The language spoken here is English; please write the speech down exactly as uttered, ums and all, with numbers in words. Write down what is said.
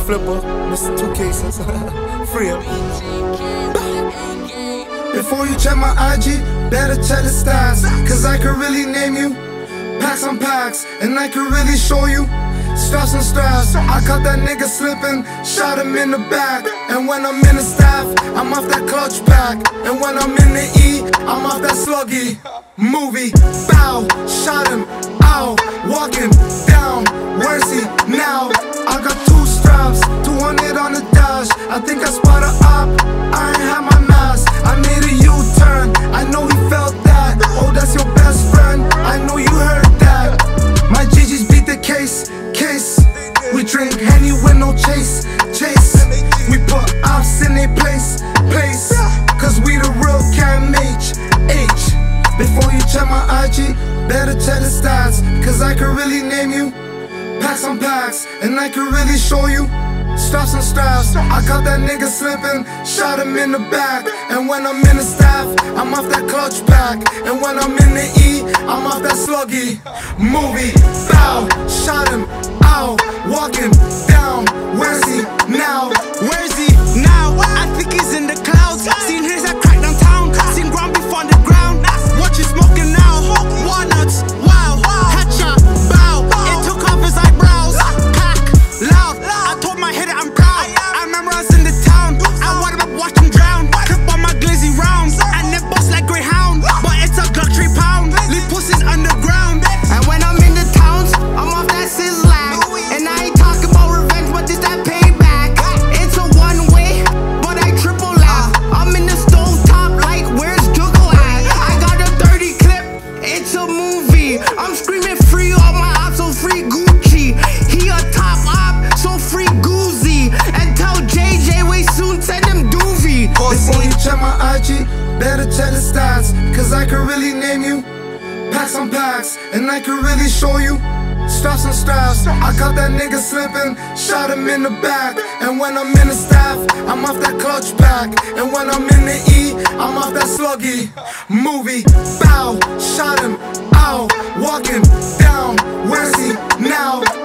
Flipper, Mister Two Cases, free him. Before you check my I G, better check the stats, cause I could really name you. Packs on packs, and I could really show you. Straps on straps, I caught that nigga slipping, shot him in the back. And when I'm in the staff, I'm off that clutch pack. And when I'm in the E, I'm off that sluggy. Movie, bow, shot him, ow, walking down, where's he now? I got two straps, two hundred on the dash. I think I spot a op, I ain't had my mask. I made a U-turn, I know he felt that. Oh, that's your best friend, I know you heard that. My G Gs beat the case, case. We drink Henny with no chase, chase. We put ops in their place, place. Cause we the real Cam H, H. Before you check my I G, better check the stats, cause I could really name you. Packs on packs, and I could really show you. Straps on straps, I caught that nigga slipping, shot him in the back. And when I'm in the staff, I'm off that clutch pack. And when I'm in the E, I'm off that sluggy. Movie, bow, shot him, ow, walking down, where's he now? Where's he now? I think he's in the clouds. Seen his head crack downtown, seen ground beef on the ground. What you smoking now? Walnuts, wow, headshot, bow. It took off his eyebrows, cock, loud. I told my head I'm proud. I remember I was in the town, I wanted to watch him drown. Clip on my glizzy rounds, and it bust like Greyhound. But it's a Glock three pound, leave pussies underground. And when I'm in the towns, I'm off that sizzlack. And I ain't talking about revenge, but this that payback. It's a one way, but I triple laugh. I'm in the stove top, like where's Juggle at? I got a thirty clip, it's a movie. I'm screaming free all my ops, so free Gucci. He a top op, so free Goozy. And tell J J we soon send him doovie. Before you check my I G, better check the stats, cause I could really name you. Packs on packs, and I could really show you. Straps on straps, I caught that nigga slipping, shot him in the back. And when I'm in the staff, I'm off that clutch pack. And when I'm in the E, I'm off that sluggy. Movie, bow, shot him, ow, walking down, where's he now?